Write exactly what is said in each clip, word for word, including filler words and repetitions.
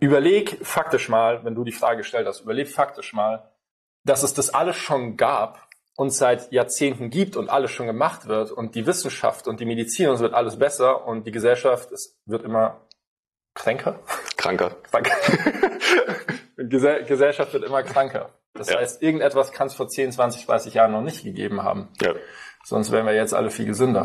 überleg faktisch mal, wenn du die Frage gestellt hast, überleg faktisch mal, dass es das alles schon gab und seit Jahrzehnten gibt und alles schon gemacht wird und die Wissenschaft und die Medizin und es wird alles besser und die Gesellschaft, es wird immer kränker. Kranker. Kranker. Die Gesellschaft wird immer kranker. Das ja. heißt, irgendetwas kann es vor zehn, zwanzig, dreißig Jahren noch nicht gegeben haben. Ja. Sonst wären wir jetzt alle viel gesünder.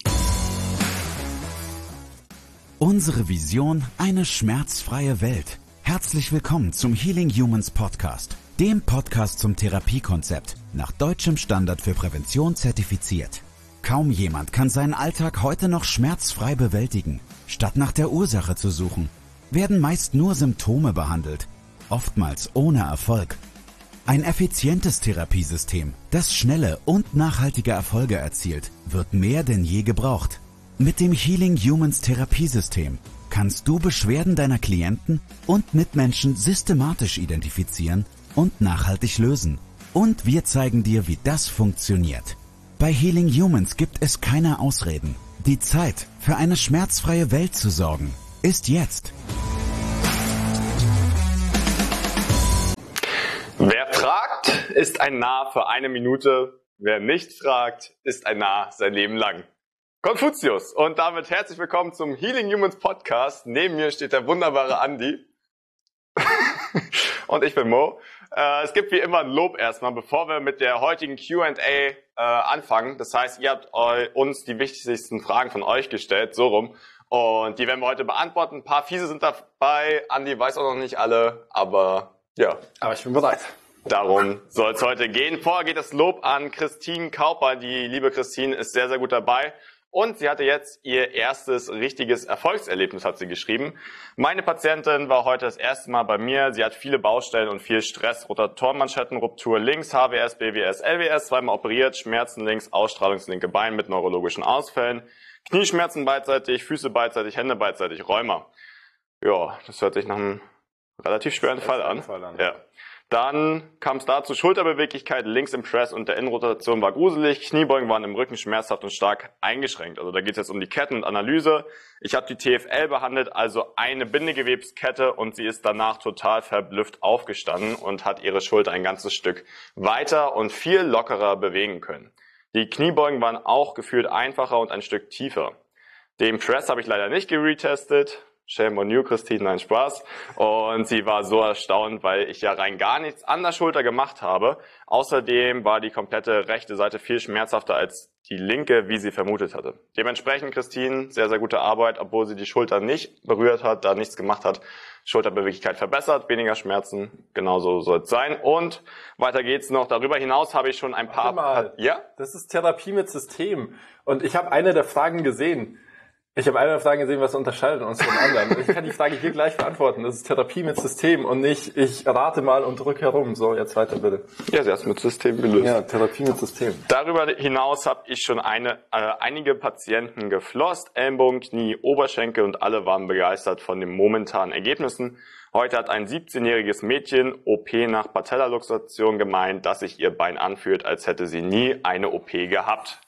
Unsere Vision, eine schmerzfreie Welt. Herzlich willkommen zum Healing Humans Podcast, dem Podcast zum Therapiekonzept, nach deutschem Standard für Prävention zertifiziert. Kaum jemand kann seinen Alltag heute noch schmerzfrei bewältigen. Statt nach der Ursache zu suchen, werden meist nur Symptome behandelt, oftmals ohne Erfolg. Ein effizientes Therapiesystem, das schnelle und nachhaltige Erfolge erzielt, wird mehr denn je gebraucht. Mit dem Healing Humans Therapiesystem kannst du Beschwerden deiner Klienten und Mitmenschen systematisch identifizieren und nachhaltig lösen. Und wir zeigen dir, wie das funktioniert. Bei Healing Humans gibt es keine Ausreden. Die Zeit, für eine schmerzfreie Welt zu sorgen, ist jetzt. Wer fragt, ist ein Narr für eine Minute. Wer nicht fragt, ist ein Narr sein Leben lang. Konfuzius. Und damit herzlich willkommen zum Healing Humans Podcast. Neben mir steht der wunderbare Andi. Und ich bin Mo. Äh, es gibt wie immer ein Lob erstmal, bevor wir mit der heutigen Q and A äh, anfangen. Das heißt, ihr habt eu- uns die wichtigsten Fragen von euch gestellt, so rum. Und die werden wir heute beantworten. Ein paar fiese sind dabei. Andi weiß auch noch nicht alle, aber ja. Aber ich bin bereit. Darum soll es heute gehen. Vorher geht das Lob an Christine Kauper. Die liebe Christine ist sehr, sehr gut dabei. Und sie hatte jetzt ihr erstes richtiges Erfolgserlebnis, hat sie geschrieben. Meine Patientin war heute das erste Mal bei mir. Sie hat viele Baustellen und viel Stress. Rotatorenmanschettenruptur links, H W S, B W S, L W S, zweimal operiert, Schmerzen links, Ausstrahlungslinke Bein mit neurologischen Ausfällen, Knieschmerzen beidseitig, Füße beidseitig, Hände beidseitig, Rheuma. Ja, das hört sich nach einem relativ schweren Fall an. Fall an. Ja. Dann kam es dazu, Schulterbeweglichkeit links im Press und der Innenrotation war gruselig, Kniebeugen waren im Rücken schmerzhaft und stark eingeschränkt. Also da geht es jetzt um die Ketten und Analyse. Ich habe die T F L behandelt, also eine Bindegewebskette, und sie ist danach total verblüfft aufgestanden und hat ihre Schulter ein ganzes Stück weiter und viel lockerer bewegen können. Die Kniebeugen waren auch gefühlt einfacher und ein Stück tiefer. Den Press habe ich leider nicht geretestet. Shame on you, Christine, nein, Spaß. Und sie war so erstaunt, weil ich ja rein gar nichts an der Schulter gemacht habe. Außerdem war die komplette rechte Seite viel schmerzhafter als die linke, wie sie vermutet hatte. Dementsprechend, Christine, sehr, sehr gute Arbeit, obwohl sie die Schulter nicht berührt hat, da nichts gemacht hat. Schulterbeweglichkeit verbessert, weniger Schmerzen, genauso soll es sein. Und weiter geht's noch. Darüber hinaus habe ich schon ein paar... Mal, ja? Das ist Therapie mit System. Und ich habe eine der Fragen gesehen. Ich habe eine Frage gesehen, was unterscheidet uns von anderen. Ich kann die Frage hier gleich beantworten. Das ist Therapie mit System und nicht, ich rate mal und drücke herum. So, jetzt weiter bitte. Ja, sie hat es mit System gelöst. Ja, Therapie mit System. Darüber hinaus habe ich schon eine, äh, einige Patienten geflosst. Ellenbogen, Knie, Oberschenkel, und alle waren begeistert von den momentanen Ergebnissen. Heute hat ein siebzehnjähriges Mädchen O P nach Patellaluxation gemeint, dass sich ihr Bein anfühlt, als hätte sie nie eine O P gehabt.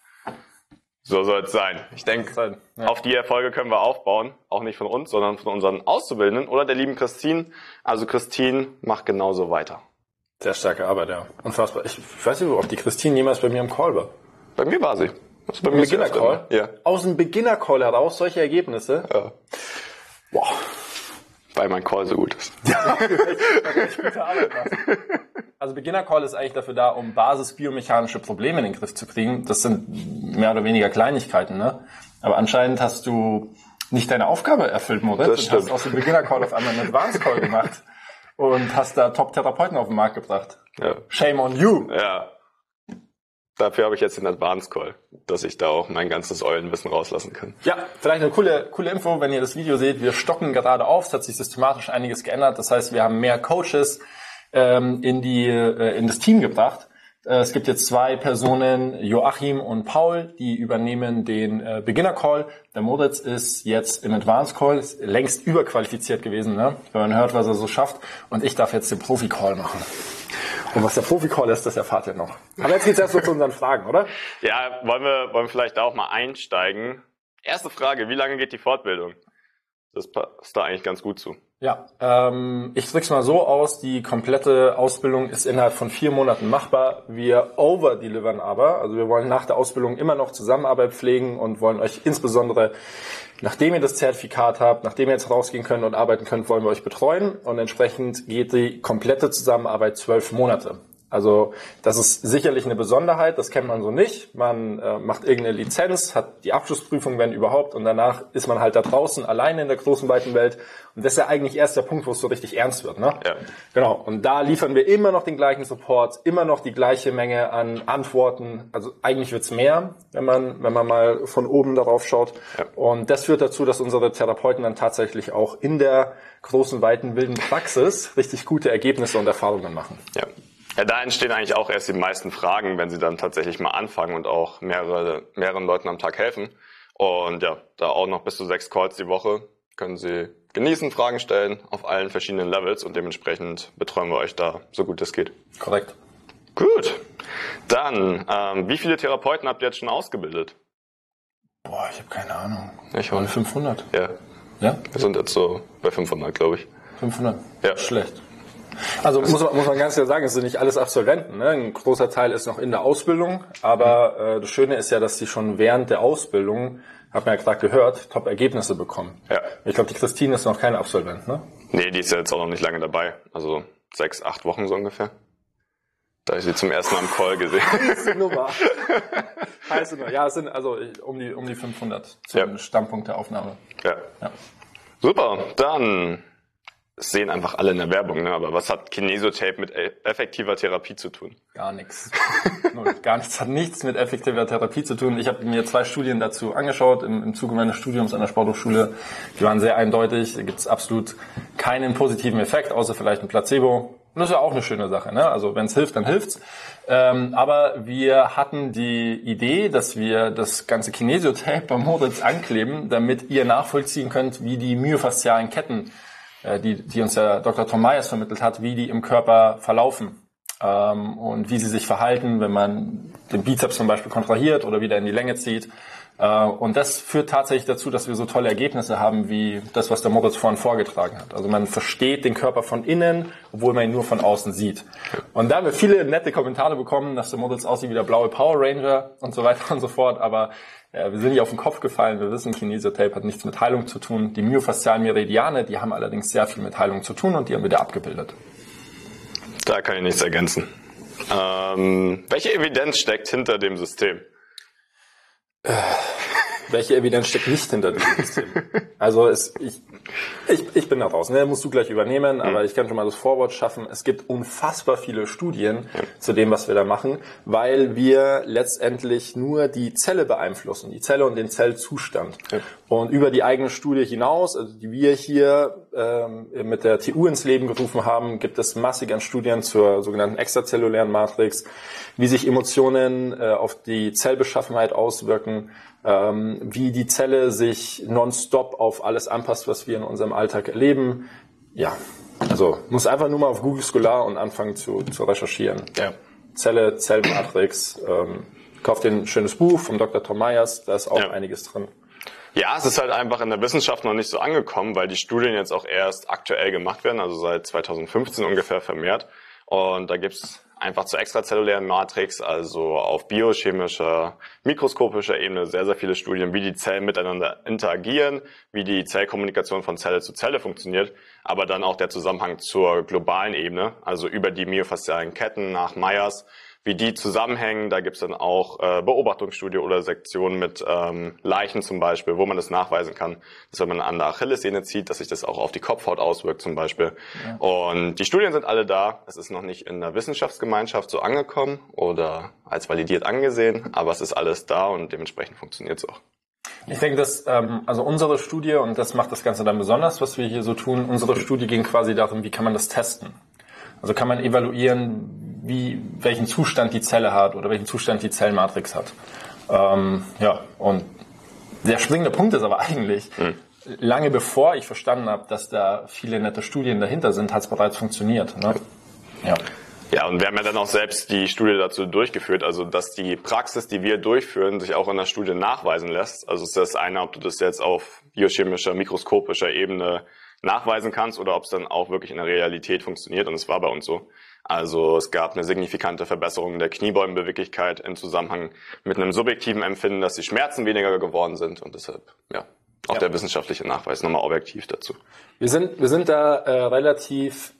So soll es sein. Ich denke, ja. Auf die Erfolge können wir aufbauen. Auch nicht von uns, sondern von unseren Auszubildenden oder der lieben Christine. Also Christine macht genauso weiter. Sehr starke Arbeit, ja. Unfassbar. Ich weiß nicht, ob die Christine jemals bei mir im Call war. Bei mir war sie. Also bei mir Beginner-Call? Ja. Aus dem Beginner-Call heraus solche Ergebnisse? Ja. Boah. Weil mein Call so gut ist. Ja, echt gute Arbeit machst. Also Beginner-Call ist eigentlich dafür da, um basisbiomechanische Probleme in den Griff zu kriegen. Das sind mehr oder weniger Kleinigkeiten, ne? Aber anscheinend hast du nicht deine Aufgabe erfüllt, Moritz. Das stimmt. Und hast aus dem Beginner-Call auf einmal einen Advanced-Call gemacht und hast da Top-Therapeuten auf den Markt gebracht. Ja. Shame on you! Ja. Dafür habe ich jetzt den Advanced Call, dass ich da auch mein ganzes Eulenwissen rauslassen kann. Ja, vielleicht eine coole, coole Info, wenn ihr das Video seht. Wir stocken gerade auf. Es hat sich systematisch einiges geändert. Das heißt, wir haben mehr Coaches ähm, in die äh, in das Team gebracht. Äh, es gibt jetzt zwei Personen, Joachim und Paul, die übernehmen den äh, Beginner Call. Der Moritz ist jetzt im Advanced Call, ist längst überqualifiziert gewesen, ne? Wenn man hört, was er so schafft. Und ich darf jetzt den Profi Call machen. Und was der Profi-Call ist, das erfahrt ihr noch. Aber jetzt geht's erst mal zu unseren Fragen, oder? Ja, wollen wir, wollen wir vielleicht da auch mal einsteigen. Erste Frage, wie lange geht die Fortbildung? Das passt da eigentlich ganz gut zu. Ja, ähm, ich drück's mal so aus, die komplette Ausbildung ist innerhalb von vier Monaten machbar. Wir overdelivern aber, also wir wollen nach der Ausbildung immer noch Zusammenarbeit pflegen und wollen euch insbesondere, nachdem ihr das Zertifikat habt, nachdem ihr jetzt rausgehen könnt und arbeiten könnt, wollen wir euch betreuen und entsprechend geht die komplette Zusammenarbeit zwölf Monate. Also das ist sicherlich eine Besonderheit, das kennt man so nicht. Man äh, macht irgendeine Lizenz, hat die Abschlussprüfung, wenn überhaupt, und danach ist man halt da draußen alleine in der großen, weiten Welt. Und das ist ja eigentlich erst der Punkt, wo es so richtig ernst wird, ne? Ja. Genau. Und da liefern wir immer noch den gleichen Support, immer noch die gleiche Menge an Antworten. Also eigentlich wird's mehr, wenn man wenn man mal von oben darauf schaut. Ja. Und das führt dazu, dass unsere Therapeuten dann tatsächlich auch in der großen, weiten, wilden Praxis richtig gute Ergebnisse und Erfahrungen machen. Ja. Ja, da entstehen eigentlich auch erst die meisten Fragen, wenn sie dann tatsächlich mal anfangen und auch mehrere, mehreren Leuten am Tag helfen. Und ja, da auch noch bis zu sechs Calls die Woche können Sie genießen, Fragen stellen auf allen verschiedenen Levels und dementsprechend betreuen wir euch da so gut es geht. Korrekt. Gut. Dann, ähm, wie viele Therapeuten habt ihr jetzt schon ausgebildet? Boah, ich habe keine Ahnung. Ich Waren fünfhundert? Ja. Ja? Wir sind jetzt so bei fünfhundert, glaube ich. fünfhundert? Ja. Schlecht. Also muss man, muss man ganz klar sagen, es sind nicht alles Absolventen, ne? Ein großer Teil ist noch in der Ausbildung, aber äh, das Schöne ist ja, dass sie schon während der Ausbildung, hat man ja gerade gehört, Top-Ergebnisse bekommen. Ja. Ich glaube, die Christine ist noch keine Absolvent, ne? Nee, die ist ja jetzt auch noch nicht lange dabei. Also sechs, acht Wochen so ungefähr. Da ich sie zum ersten Mal im Call gesehen. Heiße Nummer. Heiße Nummer. Ja, es sind also um die um die fünfhundert zum Ja. Standpunkt der Aufnahme. Ja. Ja. Super, dann das sehen einfach alle in der Werbung, ne? Aber was hat Kinesiotape mit effektiver Therapie zu tun? Gar nichts. Gar nichts, hat nichts mit effektiver Therapie zu tun. Ich habe mir zwei Studien dazu angeschaut im, im Zuge meines Studiums an der Sporthochschule. Die waren sehr eindeutig. Da gibt es absolut keinen positiven Effekt, außer vielleicht ein Placebo. Und das ist ja auch eine schöne Sache, ne? Also wenn es hilft, dann hilft's. Ähm, aber wir hatten die Idee, dass wir das ganze Kinesiotape bei Moritz ankleben, damit ihr nachvollziehen könnt, wie die myofaszialen Ketten, die, die uns der Doktor Tom Myers vermittelt hat, wie die im Körper verlaufen ähm, und wie sie sich verhalten, wenn man den Bizeps zum Beispiel kontrahiert oder wieder in die Länge zieht. Äh, und das führt tatsächlich dazu, dass wir so tolle Ergebnisse haben, wie das, was der Moritz vorhin vorgetragen hat. Also man versteht den Körper von innen, obwohl man ihn nur von außen sieht. Und da haben wir viele nette Kommentare bekommen, dass der Moritz aussieht wie der blaue Power Ranger und so weiter und so fort, aber ja, wir sind nicht auf den Kopf gefallen. Wir wissen, Kinesiotape hat nichts mit Heilung zu tun. Die myofaszialen Meridiane, die haben allerdings sehr viel mit Heilung zu tun und die haben wir da abgebildet. Da kann ich nichts ergänzen. Ähm, welche Evidenz steckt hinter dem System? Äh, welche Evidenz steckt nicht hinter diesem System? Also es, ich, ich, ich bin da draußen, ne? Musst du gleich übernehmen, aber mhm. ich kann schon mal das Vorwort schaffen. Es gibt unfassbar viele Studien ja. zu dem, was wir da machen, weil wir letztendlich nur die Zelle beeinflussen, die Zelle und den Zellzustand. Ja. Und über die eigene Studie hinaus, also die wir hier ähm, mit der T U ins Leben gerufen haben, gibt es massig an Studien zur sogenannten extrazellulären Matrix, wie sich Emotionen äh, auf die Zellbeschaffenheit auswirken, ähm, wie die Zelle sich nonstop auf alles anpasst, was wir in unserem Alltag erleben. Ja, also muss einfach nur mal auf Google Scholar und anfangen zu, zu recherchieren. Ja. Zelle, Zellmatrix, ähm, kauft ein schönes Buch vom Doktor Tom Myers, da ist auch ja. einiges drin. Ja, es ist halt einfach in der Wissenschaft noch nicht so angekommen, weil die Studien jetzt auch erst aktuell gemacht werden, also seit zweitausendfünfzehn ungefähr vermehrt. Und da gibt's einfach zur extrazellulären Matrix, also auf biochemischer, mikroskopischer Ebene sehr, sehr viele Studien, wie die Zellen miteinander interagieren, wie die Zellkommunikation von Zelle zu Zelle funktioniert, aber dann auch der Zusammenhang zur globalen Ebene, also über die myofaszialen Ketten nach Myers, wie die zusammenhängen. Da gibt's dann auch äh, Beobachtungsstudie oder Sektionen mit ähm, Leichen zum Beispiel, wo man das nachweisen kann, dass wenn man an der Achillessehne zieht, dass sich das auch auf die Kopfhaut auswirkt zum Beispiel. Ja. Und die Studien sind alle da. Es ist noch nicht in der Wissenschaftsgemeinschaft so angekommen oder als validiert angesehen, aber es ist alles da und dementsprechend funktioniert es auch. Ich denke, dass ähm, also unsere Studie, und das macht das Ganze dann besonders, was wir hier so tun, unsere Studie ging quasi darum, wie kann man das testen? Also kann man evaluieren, wie, welchen Zustand die Zelle hat oder welchen Zustand die Zellmatrix hat. Ähm, ja, und der springende Punkt ist aber eigentlich, hm. lange bevor ich verstanden habe, dass da viele nette Studien dahinter sind, hat es bereits funktioniert. Ne? Ja. Ja, und wir haben ja dann auch selbst die Studie dazu durchgeführt, also dass die Praxis, die wir durchführen, sich auch in der Studie nachweisen lässt. Also ist das eine, ob du das jetzt auf biochemischer, mikroskopischer Ebene nachweisen kannst oder ob es dann auch wirklich in der Realität funktioniert. Und es war bei uns so. Also es gab eine signifikante Verbesserung der Kniebeugenbeweglichkeit im Zusammenhang mit einem subjektiven Empfinden, dass die Schmerzen weniger geworden sind. Und deshalb, ja, auch ja. der wissenschaftliche Nachweis nochmal objektiv dazu. Wir sind, wir sind da äh, relativ,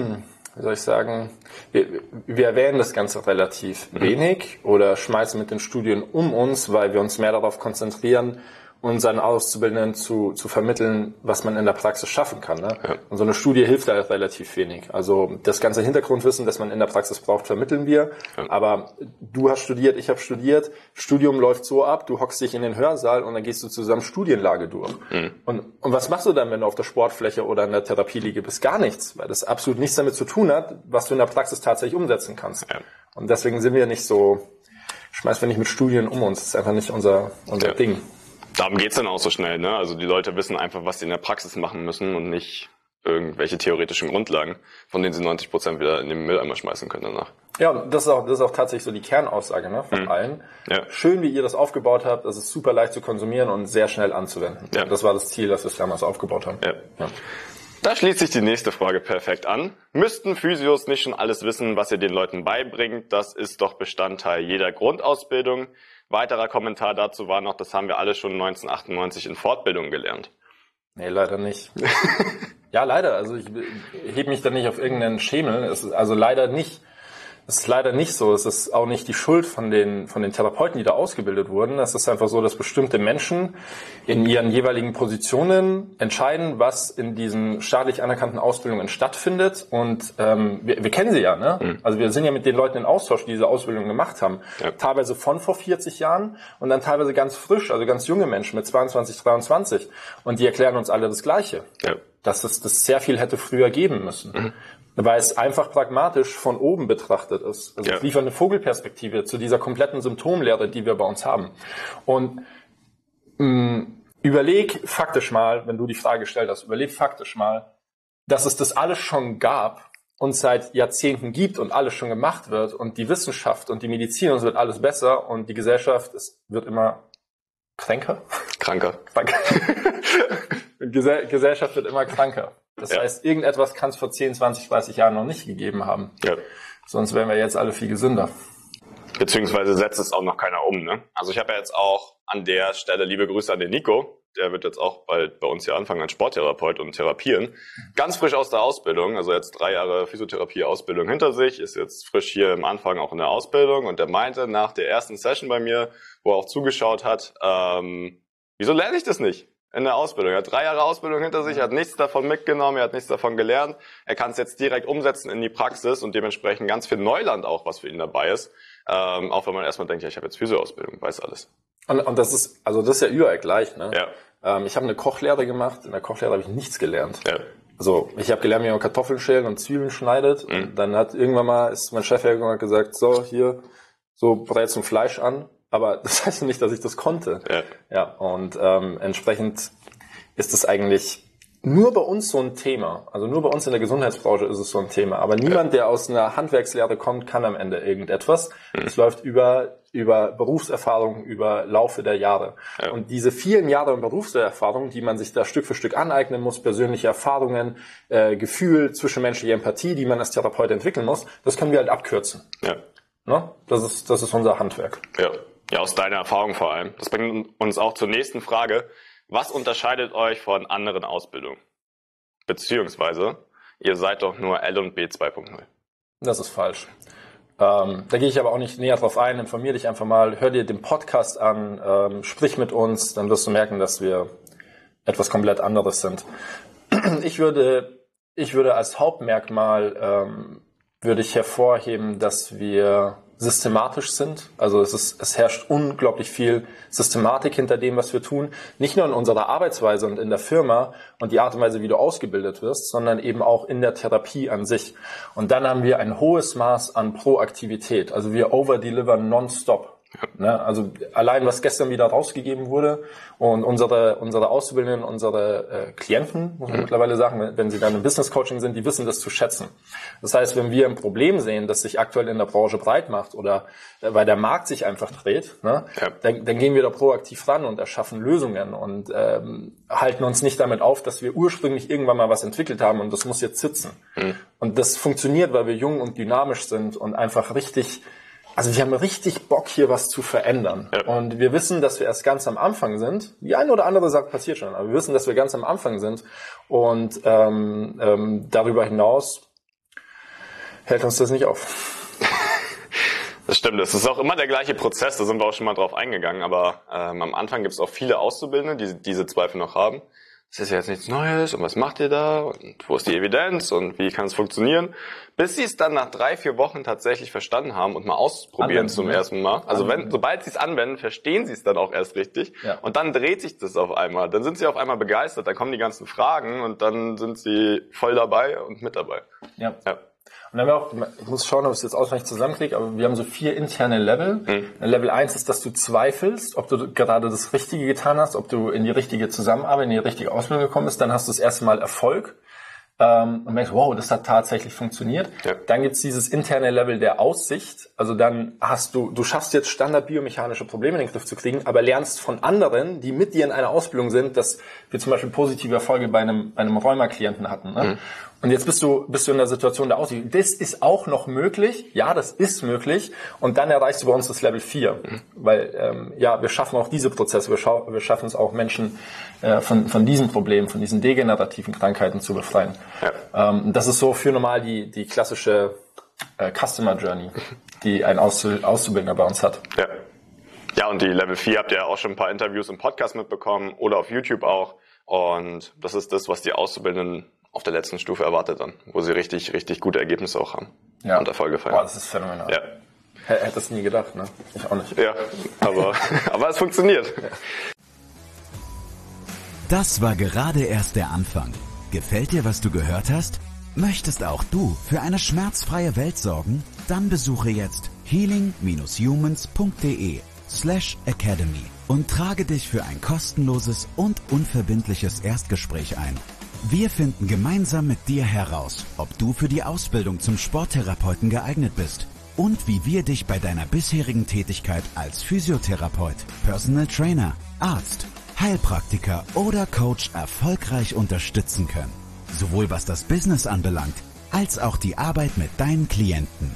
wie soll ich sagen, wir, wir erwähnen das Ganze relativ mhm. wenig oder schmeißen mit den Studien um uns, weil wir uns mehr darauf konzentrieren, unseren Auszubildenden zu, zu vermitteln, was man in der Praxis schaffen kann. Ne? Ja. Und so eine Studie hilft da relativ wenig. Also das ganze Hintergrundwissen, das man in der Praxis braucht, vermitteln wir. Ja. Aber du hast studiert, ich habe studiert. Studium läuft so ab, du hockst dich in den Hörsaal und dann gehst du zusammen Studienlage durch. Mhm. Und, und was machst du dann, wenn du auf der Sportfläche oder in der Therapieliege bist? Gar nichts, weil das absolut nichts damit zu tun hat, was du in der Praxis tatsächlich umsetzen kannst. Ja. Und deswegen sind wir nicht so, schmeißen wir nicht mit Studien um uns. Das ist einfach nicht unser, unser ja. Ding. Darum geht's dann auch so schnell, ne? Also die Leute wissen einfach, was sie in der Praxis machen müssen und nicht irgendwelche theoretischen Grundlagen, von denen sie neunzig Prozent wieder in den Mülleimer schmeißen können danach. Ja, das ist auch, das ist auch tatsächlich so die Kernaussage, ne, von mhm. allen. Ja. Schön, wie ihr das aufgebaut habt, das ist super leicht zu konsumieren und sehr schnell anzuwenden. Ja. Das war das Ziel, das wir damals aufgebaut haben. Ja. Ja. Da schließt sich die nächste Frage perfekt an. Müssten Physios nicht schon alles wissen, was ihr den Leuten beibringt? Das ist doch Bestandteil jeder Grundausbildung. Weiterer Kommentar dazu war noch, das haben wir alle schon neunzehnhundertachtundneunzig in Fortbildung gelernt. Nee, leider nicht. Ja, leider. Also ich hebe mich da nicht auf irgendeinen Schemel. Es ist also leider nicht. Es ist leider nicht so. Es ist auch nicht die Schuld von den, von den Therapeuten, die da ausgebildet wurden. Es ist einfach so, dass bestimmte Menschen in ihren jeweiligen Positionen entscheiden, was in diesen staatlich anerkannten Ausbildungen stattfindet. Und ähm, wir, wir kennen sie ja, ne? Mhm. Also wir sind ja mit den Leuten in Austausch, die diese Ausbildung gemacht haben. Ja. Teilweise von vor vierzig Jahren und dann teilweise ganz frisch, also ganz junge Menschen mit zweiundzwanzig, dreiundzwanzig. Und die erklären uns alle das Gleiche. Ja. Dass es das sehr viel hätte früher geben müssen. Mhm. Weil es einfach pragmatisch von oben betrachtet ist. Also ja. es liefert eine Vogelperspektive zu dieser kompletten Symptomlehre, die wir bei uns haben. Und mh, überleg faktisch mal, wenn du die Frage gestellt hast, überleg faktisch mal, dass es das alles schon gab und seit Jahrzehnten gibt und alles schon gemacht wird und die Wissenschaft und die Medizin, und es wird alles besser und die Gesellschaft, es wird immer kränker. Kranker. Kranker. Gesell- Gesellschaft wird immer kranker. Das ja. heißt, irgendetwas kann es vor zehn, zwanzig, dreißig Jahren noch nicht gegeben haben. Ja. Sonst wären wir jetzt alle viel gesünder. Beziehungsweise setzt es auch noch keiner um, ne? Also ich habe ja jetzt auch an der Stelle liebe Grüße an den Nico. Der wird jetzt auch bald bei uns hier anfangen als Sporttherapeut und therapieren. Ganz frisch aus der Ausbildung, also jetzt drei Jahre Physiotherapie-Ausbildung hinter sich, ist jetzt frisch hier im Anfang auch in der Ausbildung und der meinte nach der ersten Session bei mir, wo er auch zugeschaut hat, ähm, wieso lerne ich das nicht? In der Ausbildung. Er hat drei Jahre Ausbildung hinter sich, er hat nichts davon mitgenommen, er hat nichts davon gelernt. Er kann es jetzt direkt umsetzen in die Praxis und dementsprechend ganz viel Neuland auch, was für ihn dabei ist. Ähm, auch wenn man erstmal denkt, ja, ich habe jetzt Physio-Ausbildung, weiß alles. Und, und das ist, also das ist ja überall gleich, ne? Ja. Ähm, ich habe eine Kochlehre gemacht, in der Kochlehre habe ich nichts gelernt. Ja. Also ich habe gelernt, wie man Kartoffeln schälen und Zwiebeln schneidet. Mhm. Und dann hat irgendwann mal, ist mein Chef hergekommen und hat gesagt, so, hier, so brätst du Fleisch an. Aber das heißt nicht, dass ich das konnte. Ja, ja und ähm, entsprechend ist es eigentlich nur bei uns so ein Thema. Also nur bei uns in der Gesundheitsbranche ist es so ein Thema. Aber niemand, der aus einer Handwerkslehre kommt, kann am Ende irgendetwas. Mhm. Es läuft über über Berufserfahrung, über Laufe der Jahre. Ja. Und diese vielen Jahre Berufserfahrung, die man sich da Stück für Stück aneignen muss, persönliche Erfahrungen, äh, Gefühl, zwischenmenschliche Empathie, die man als Therapeut entwickeln muss, das können wir halt abkürzen. Ja. Ne? Das ist das ist unser Handwerk. Ja. Ja, aus deiner Erfahrung vor allem. Das bringt uns auch zur nächsten Frage. Was unterscheidet euch von anderen Ausbildungen? Beziehungsweise, ihr seid doch nur L und B zwei Punkt null. Das ist falsch. Ähm, da gehe ich aber auch nicht näher drauf ein. Informier dich einfach mal, hör dir den Podcast an, ähm, sprich mit uns, dann wirst du merken, dass wir etwas komplett anderes sind. Ich würde, ich würde als Hauptmerkmal, ähm, würde ich hervorheben, dass wir systematisch sind. Also es ist, es herrscht unglaublich viel Systematik hinter dem, was wir tun. Nicht nur in unserer Arbeitsweise und in der Firma und die Art und Weise, wie du ausgebildet wirst, sondern eben auch in der Therapie an sich. Und dann haben wir ein hohes Maß an Proaktivität. Also wir overdeliver nonstop. Ne? Also allein, was gestern wieder rausgegeben wurde und unsere unsere Auszubildenden, unsere äh, Klienten, muss man mhm. mittlerweile sagen, wenn sie dann im Business Coaching sind, die wissen das zu schätzen. Das heißt, wenn wir ein Problem sehen, das sich aktuell in der Branche breit macht oder äh, weil der Markt sich einfach dreht, ne, ja. dann, dann gehen wir da proaktiv ran und erschaffen Lösungen und ähm, halten uns nicht damit auf, dass wir ursprünglich irgendwann mal was entwickelt haben und das muss jetzt sitzen. Mhm. Und das funktioniert, weil wir jung und dynamisch sind und einfach richtig. Also wir haben richtig Bock, hier was zu verändern. Ja. Und wir wissen, dass wir erst ganz am Anfang sind. Die eine oder andere Sache passiert schon, aber wir wissen, dass wir ganz am Anfang sind. Und ähm, ähm, darüber hinaus hält uns das nicht auf. Das stimmt, das ist auch immer der gleiche Prozess, da sind wir auch schon mal drauf eingegangen. Aber ähm, am Anfang gibt es auch viele Auszubildende, die diese Zweifel noch haben. Das ist ja jetzt nichts Neues und was macht ihr da und wo ist die Evidenz und wie kann es funktionieren? Bis sie es dann nach drei, vier Wochen tatsächlich verstanden haben und mal ausprobieren anwenden, zum ja. ersten Mal. Also wenn, sobald sie es anwenden, verstehen sie es dann auch erst richtig. Ja. Und dann dreht sich das auf einmal. Dann sind sie auf einmal begeistert, dann kommen die ganzen Fragen und dann sind sie voll dabei und mit dabei. Ja. ja. Und dann haben wir auch, ich muss schauen, ob ich es jetzt ausreichend zusammenkriege, aber wir haben so vier interne Level. Mhm. Level eins ist, dass du zweifelst, ob du gerade das Richtige getan hast, ob du in die richtige Zusammenarbeit, in die richtige Ausbildung gekommen bist. Dann hast du das erste Mal Erfolg ähm, und merkst, wow, das hat tatsächlich funktioniert. Ja. Dann gibt's dieses interne Level der Aussicht. Also dann hast du, du schaffst jetzt standardbiomechanische Probleme in den Griff zu kriegen, aber lernst von anderen, die mit dir in einer Ausbildung sind, dass wir zum Beispiel positive Erfolge bei einem, bei einem Rheuma-Klienten hatten. Ne? Mhm. Und jetzt bist du, bist du in der Situation der Aussicht. Das ist auch noch möglich. Ja, das ist möglich. Und dann erreichst du bei uns das Level vier. Mhm. Weil, ähm, ja, wir schaffen auch diese Prozesse. Wir, scha- wir schaffen es auch, Menschen äh, von, von diesen Problemen, von diesen degenerativen Krankheiten zu befreien. Ja. Ähm, das ist so für normal die, die klassische äh, Customer Journey, die ein Auszu- Auszubildender bei uns hat. Ja. Ja, und die Level vier habt ihr auch schon ein paar Interviews im Podcast mitbekommen oder auf YouTube auch. Und das ist das, was die Auszubildenden auf der letzten Stufe erwartet dann, wo sie richtig, richtig gute Ergebnisse auch haben. Ja. Und Erfolge feiern. Boah, das ist phänomenal. Ja. Hätte es nie gedacht, ne? Ich auch nicht. Ja, aber, aber es funktioniert. Ja. Das war gerade erst der Anfang. Gefällt dir, was du gehört hast? Möchtest auch du für eine schmerzfreie Welt sorgen? Dann besuche jetzt healing-humans.de slash academy und trage dich für ein kostenloses und unverbindliches Erstgespräch ein. Wir finden gemeinsam mit dir heraus, ob du für die Ausbildung zum Sporttherapeuten geeignet bist und wie wir dich bei deiner bisherigen Tätigkeit als Physiotherapeut, Personal Trainer, Arzt, Heilpraktiker oder Coach erfolgreich unterstützen können. Sowohl was das Business anbelangt, als auch die Arbeit mit deinen Klienten.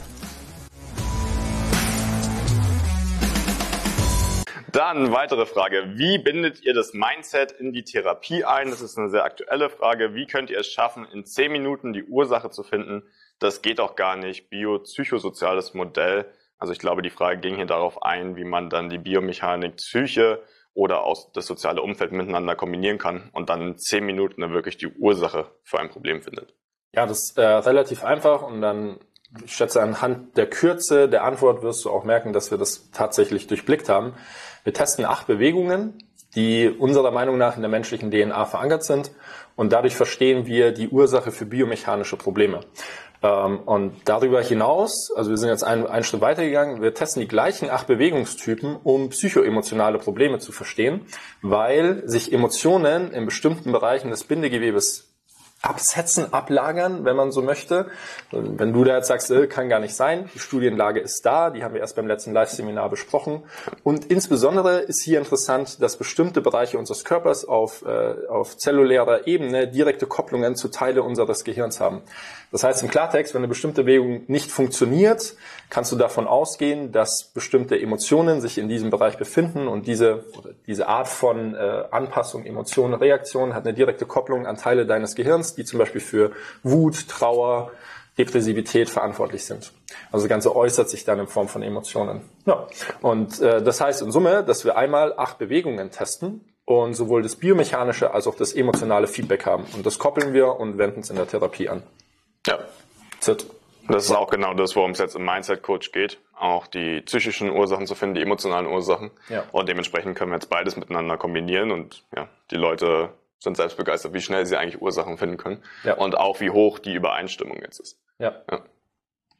Dann weitere Frage. Wie bindet ihr das Mindset in die Therapie ein? Das ist eine sehr aktuelle Frage. Wie könnt ihr es schaffen, in zehn Minuten die Ursache zu finden? Das geht auch gar nicht. Biopsychosoziales Modell. Also ich glaube, die Frage ging hier darauf ein, wie man dann die Biomechanik, Psyche oder auch das soziale Umfeld miteinander kombinieren kann und dann in zehn Minuten dann wirklich die Ursache für ein Problem findet. Ja, das ist äh, relativ einfach und dann, ich schätze, anhand der Kürze der Antwort wirst du auch merken, dass wir das tatsächlich durchblickt haben. Wir testen acht Bewegungen, die unserer Meinung nach in der menschlichen D N A verankert sind und dadurch verstehen wir die Ursache für biomechanische Probleme. Ähm, und darüber hinaus, also wir sind jetzt einen, einen Schritt weitergegangen, wir testen die gleichen acht Bewegungstypen, um psychoemotionale Probleme zu verstehen, weil sich Emotionen in bestimmten Bereichen des Bindegewebes absetzen, ablagern, wenn man so möchte. Wenn du da jetzt sagst, äh, kann gar nicht sein, die Studienlage ist da, die haben wir erst beim letzten Live-Seminar besprochen. Und insbesondere ist hier interessant, dass bestimmte Bereiche unseres Körpers auf, äh, auf zellulärer Ebene direkte Kopplungen zu Teile unseres Gehirns haben. Das heißt im Klartext, wenn eine bestimmte Bewegung nicht funktioniert, kannst du davon ausgehen, dass bestimmte Emotionen sich in diesem Bereich befinden und diese, oder diese Art von äh, Anpassung, Emotionen, Reaktion hat eine direkte Kopplung an Teile deines Gehirns, die zum Beispiel für Wut, Trauer, Depressivität verantwortlich sind. Also das Ganze äußert sich dann in Form von Emotionen. Ja. Und äh, das heißt in Summe, dass wir einmal acht Bewegungen testen und sowohl das biomechanische als auch das emotionale Feedback haben. Und das koppeln wir und wenden es in der Therapie an. Ja. Zit. Das ist auch genau das, worum es jetzt im Mindset-Coach geht. Auch die psychischen Ursachen zu finden, die emotionalen Ursachen. Ja. Und dementsprechend können wir jetzt beides miteinander kombinieren und ja, die Leute sind selbst begeistert, wie schnell sie eigentlich Ursachen finden können. Ja. Und auch wie hoch die Übereinstimmung jetzt ist. Ja. Ja.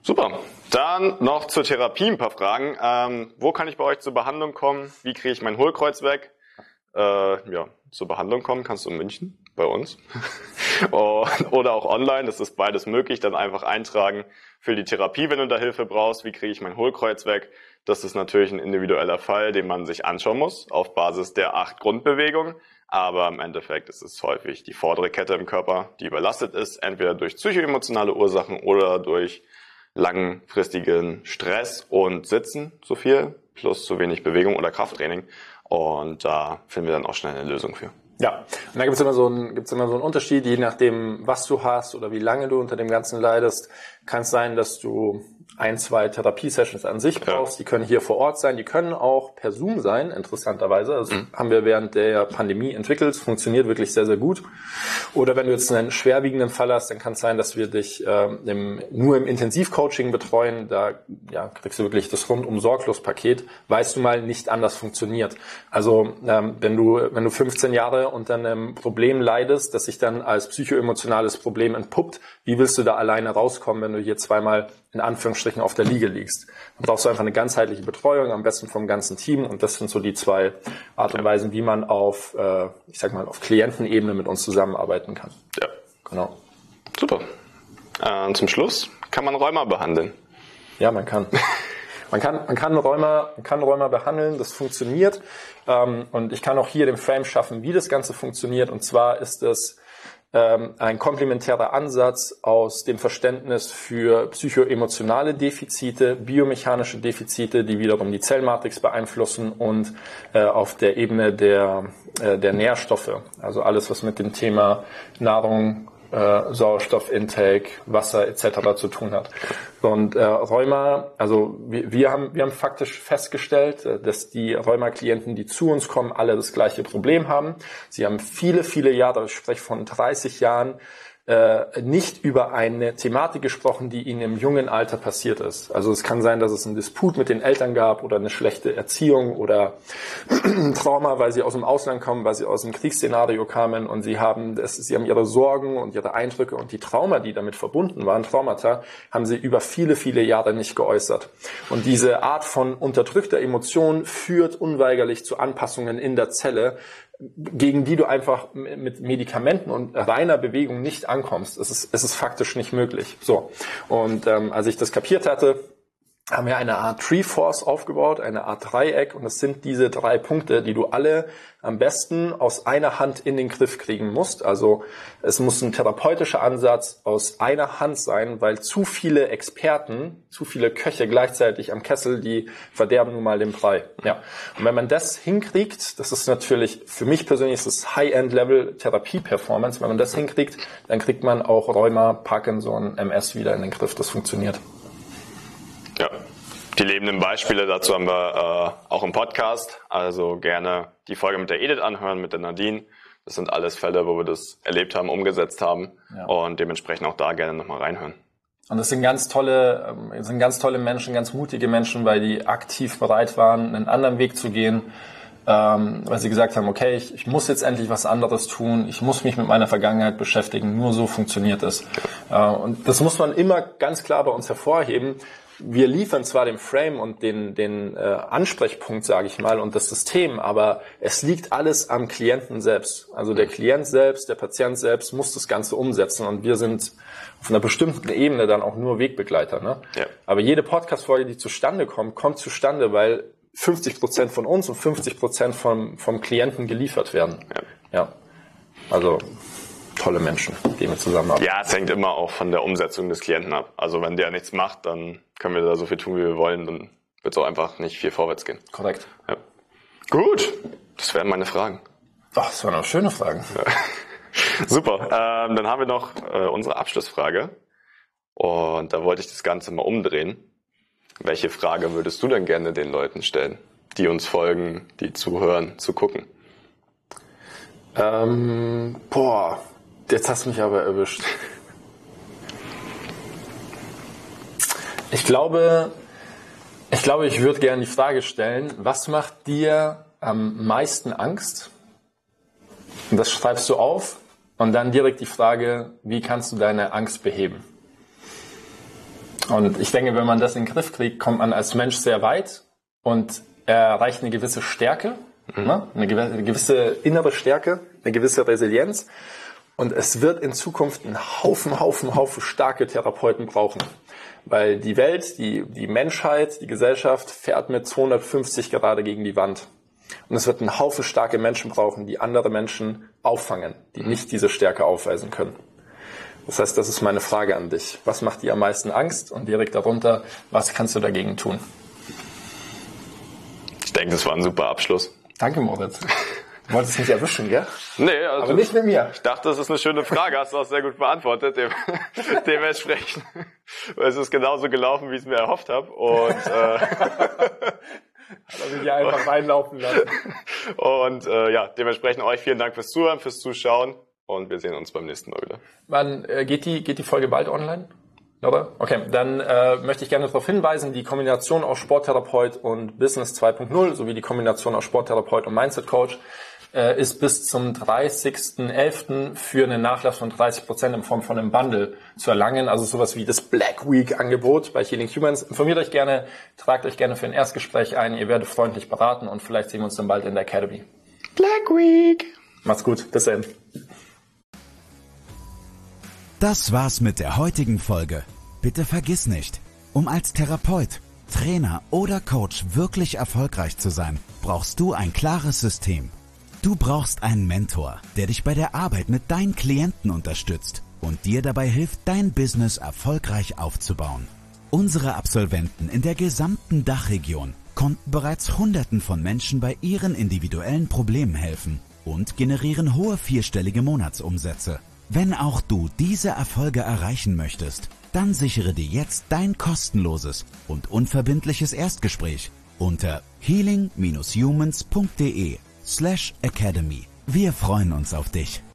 Super. Dann noch zur Therapie ein paar Fragen. Ähm, wo kann ich bei euch zur Behandlung kommen? Wie kriege ich mein Hohlkreuz weg? Äh, ja, zur Behandlung kommen kannst du in München bei uns. Oder auch online, das ist beides möglich. Dann einfach eintragen für die Therapie, wenn du da Hilfe brauchst. Wie kriege ich mein Hohlkreuz weg? Das ist natürlich ein individueller Fall, den man sich anschauen muss auf Basis der acht Grundbewegungen. Aber im Endeffekt ist es häufig die vordere Kette im Körper, die überlastet ist, entweder durch psychoemotionale Ursachen oder durch langfristigen Stress und Sitzen zu viel, plus zu wenig Bewegung oder Krafttraining. Und da finden wir dann auch schnell eine Lösung für. Ja, und da gibt es immer so einen, gibt's immer so einen Unterschied, je nachdem, was du hast oder wie lange du unter dem Ganzen leidest. Kann es sein, dass du ein, zwei Therapiesessions an sich brauchst. Ja. Die können hier vor Ort sein, die können auch per Zoom sein, interessanterweise. Das mhm. haben wir während der Pandemie entwickelt, funktioniert wirklich sehr, sehr gut. Oder wenn du jetzt einen schwerwiegenden Fall hast, dann kann es sein, dass wir dich ähm, im, nur im Intensivcoaching betreuen. Da ja, kriegst du wirklich das rundum sorglos Paket, weißt du mal, nicht anders funktioniert. Also ähm, wenn du wenn du fünfzehn Jahre unter einem Problem leidest, das sich dann als psychoemotionales Problem entpuppt, wie willst du da alleine rauskommen, wenn du hier zweimal in Anführungsstrichen auf der Liege liegst? Dann brauchst du einfach eine ganzheitliche Betreuung, am besten vom ganzen Team. Und das sind so die zwei Art und Weisen, wie man auf, äh, ich sag mal, auf Klientenebene mit uns zusammenarbeiten kann. Ja, genau. Super. Äh, zum Schluss kann man Rheuma behandeln. Ja, man kann. Man kann, man kann Rheuma, man kann Rheuma behandeln, das funktioniert. Ähm, und ich kann auch hier den Frame schaffen, wie das Ganze funktioniert. Und zwar ist es ähm, ein komplementärer Ansatz aus dem Verständnis für psychoemotionale Defizite, biomechanische Defizite, die wiederum die Zellmatrix beeinflussen und äh, auf der Ebene der, äh, der Nährstoffe. Also alles, was mit dem Thema Nahrung, Äh, Sauerstoffintake, Wasser et cetera zu tun hat. Und äh, Rheuma, also wir, wir haben wir haben faktisch festgestellt, äh, dass die Rheuma-Klienten, die zu uns kommen, alle das gleiche Problem haben. Sie haben viele, viele Jahre, ich spreche von dreißig Jahren, äh, nicht über eine Thematik gesprochen, die ihnen im jungen Alter passiert ist. Also es kann sein, dass es einen Disput mit den Eltern gab oder eine schlechte Erziehung oder Trauma, weil sie aus dem Ausland kommen, weil sie aus dem Kriegsszenario kamen und sie haben das, sie haben ihre Sorgen und ihre Eindrücke und die Trauma, die damit verbunden waren, Traumata, haben sie über viele, viele Jahre nicht geäußert. Und diese Art von unterdrückter Emotion führt unweigerlich zu Anpassungen in der Zelle, gegen die du einfach mit Medikamenten und reiner Bewegung nicht ankommst. Es ist, es ist faktisch nicht möglich. So. Und ähm, als ich das kapiert hatte, haben wir eine Art Treeforce aufgebaut, eine Art Dreieck. Und das sind diese drei Punkte, die du alle am besten aus einer Hand in den Griff kriegen musst. Also es muss ein therapeutischer Ansatz aus einer Hand sein, weil zu viele Experten, zu viele Köche gleichzeitig am Kessel, die verderben nun mal den Brei. Ja. Und wenn man das hinkriegt, das ist natürlich, für mich persönlich ist das High-End-Level Therapie-Performance, wenn man das hinkriegt, dann kriegt man auch Rheuma, Parkinson, M S wieder in den Griff. Das funktioniert. Ja, die lebenden Beispiele dazu haben wir äh, auch im Podcast. Also gerne die Folge mit der Edith anhören, mit der Nadine. Das sind alles Fälle, wo wir das erlebt haben, umgesetzt haben. Ja. Und dementsprechend auch da gerne nochmal reinhören. Und das sind ganz tolle, das sind ganz tolle Menschen, ganz mutige Menschen, weil die aktiv bereit waren, einen anderen Weg zu gehen. Ähm, weil sie gesagt haben, okay, ich, ich muss jetzt endlich was anderes tun, ich muss mich mit meiner Vergangenheit beschäftigen, nur so funktioniert es. Äh, und das muss man immer ganz klar bei uns hervorheben. Wir liefern zwar den Frame und den, den äh, Ansprechpunkt, sage ich mal, und das System, aber es liegt alles am Klienten selbst. Also der Klient selbst, der Patient selbst muss das Ganze umsetzen und wir sind auf einer bestimmten Ebene dann auch nur Wegbegleiter. Ne? Ja. Aber jede Podcast-Folge, die zustande kommt, kommt zustande, weil fünfzig Prozent von uns und fünfzig Prozent vom, vom Klienten geliefert werden. Ja. Ja. Also tolle Menschen, die wir zusammenarbeiten. Ja, es hängt immer auch von der Umsetzung des Klienten ab. Also wenn der nichts macht, dann können wir da so viel tun, wie wir wollen, dann wird es auch einfach nicht viel vorwärts gehen. Korrekt. Ja. Gut, das wären meine Fragen. Ach, das waren auch schöne Fragen. Ja. Super, ähm, dann haben wir noch äh, unsere Abschlussfrage und da wollte ich das Ganze mal umdrehen. Welche Frage würdest du denn gerne den Leuten stellen, die uns folgen, die zuhören, zu gucken? Ähm, boah, jetzt hast du mich aber erwischt. Ich glaube, ich glaube, ich würde gerne die Frage stellen, was macht dir am meisten Angst? Und das schreibst du auf und dann direkt die Frage, wie kannst du deine Angst beheben? Und ich denke, wenn man das in den Griff kriegt, kommt man als Mensch sehr weit und erreicht eine gewisse Stärke, mhm. ne? eine gewisse innere Stärke, eine gewisse Resilienz. Und es wird in Zukunft einen Haufen, Haufen, Haufen starke Therapeuten brauchen. Weil die Welt, die, die Menschheit, die Gesellschaft fährt mit zweihundertfünfzig gerade gegen die Wand. Und es wird einen Haufen starke Menschen brauchen, die andere Menschen auffangen, die nicht diese Stärke aufweisen können. Das heißt, das ist meine Frage an dich. Was macht dir am meisten Angst? Und direkt darunter, was kannst du dagegen tun? Ich denke, das war ein super Abschluss. Danke, Moritz. Du wolltest mich erwischen, gell? Nee, also aber nicht mit mir. Ich dachte, das ist eine schöne Frage, hast du auch sehr gut beantwortet. Dem, dementsprechend es ist genauso gelaufen, wie ich es mir erhofft habe. Und äh, hat er mich ja einfach reinlaufen lassen. Und äh, ja, dementsprechend euch vielen Dank fürs Zuhören, fürs Zuschauen und wir sehen uns beim nächsten Mal wieder. Wann äh, geht die geht die Folge bald online? Oder? Okay, dann äh, möchte ich gerne darauf hinweisen, die Kombination aus Sporttherapeut und Business zwei Punkt null sowie die Kombination aus Sporttherapeut und Mindset Coach äh, ist bis zum dreißigsten elften für einen Nachlass von dreißig Prozent in Form von einem Bundle zu erlangen. Also sowas wie das Black Week Angebot bei Healing Humans. Informiert euch gerne, tragt euch gerne für ein Erstgespräch ein. Ihr werdet freundlich beraten und vielleicht sehen wir uns dann bald in der Academy. Black Week! Macht's gut, bis dann. Das war's mit der heutigen Folge. Bitte vergiss nicht, um als Therapeut, Trainer oder Coach wirklich erfolgreich zu sein, brauchst du ein klares System. Du brauchst einen Mentor, der dich bei der Arbeit mit deinen Klienten unterstützt und dir dabei hilft, dein Business erfolgreich aufzubauen. Unsere Absolventen in der gesamten Dachregion konnten bereits Hunderten von Menschen bei ihren individuellen Problemen helfen und generieren hohe vierstellige Monatsumsätze. Wenn auch du diese Erfolge erreichen möchtest, dann sichere dir jetzt dein kostenloses und unverbindliches Erstgespräch unter healing Bindestrich humans Punkt de slash academy. Wir freuen uns auf dich.